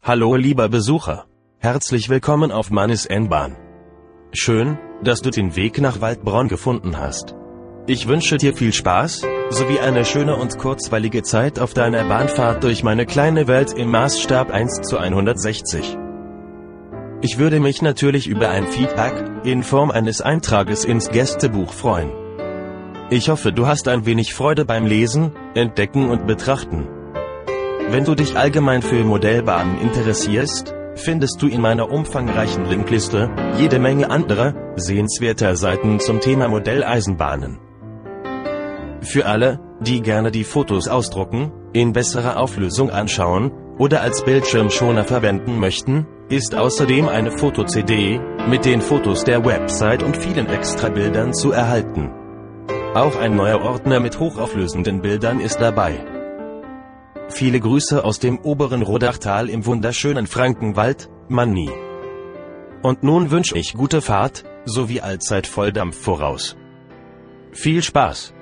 Hallo lieber Besucher. Herzlich willkommen auf Mannes N-Bahn. Schön, dass du den Weg nach Waldbronn gefunden hast. Ich wünsche dir viel Spaß, sowie eine schöne und kurzweilige Zeit auf deiner Bahnfahrt durch meine kleine Welt im Maßstab 1:160. Ich würde mich natürlich über ein Feedback, in Form eines Eintrages ins Gästebuch freuen. Ich hoffe, du hast ein wenig Freude beim Lesen, Entdecken und Betrachten. Wenn du dich allgemein für Modellbahnen interessierst, findest du in meiner umfangreichen Linkliste jede Menge anderer, sehenswerter Seiten zum Thema Modelleisenbahnen. Für alle, die gerne die Fotos ausdrucken, in besserer Auflösung anschauen oder als Bildschirmschoner verwenden möchten, ist außerdem eine Foto-CD mit den Fotos der Website und vielen Extrabildern zu erhalten. Auch ein neuer Ordner mit hochauflösenden Bildern ist dabei. Viele Grüße aus dem oberen Rodachtal im wunderschönen Frankenwald, Manni. Und nun wünsche ich gute Fahrt, sowie allzeit Volldampf voraus. Viel Spaß!